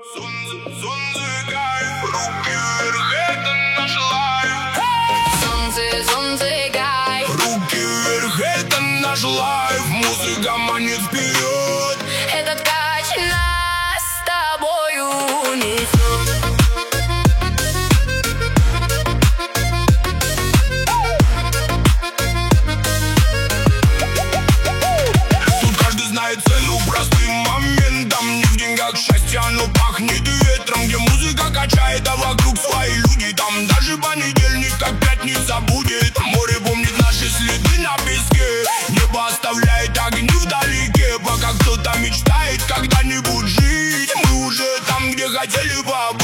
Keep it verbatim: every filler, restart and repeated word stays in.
Солнце, кайф, руки вверх, это наш лайф. Солнце, солнце, кайф, руки вверх, это наш лайф. Музыка манит вперед. Этот кач нас с тобою несет. Тут каждый знает цену простым моментом. Не в деньгах счастье, оно пахнет ветром. Где музыка качает, а вокруг свои люди. Там даже понедельник, как пятница будет. Море помнит наши следы на песке. Небо оставляет огни вдалеке. Пока кто-то мечтает когда-нибудь жить, мы уже там, где хотели побыть.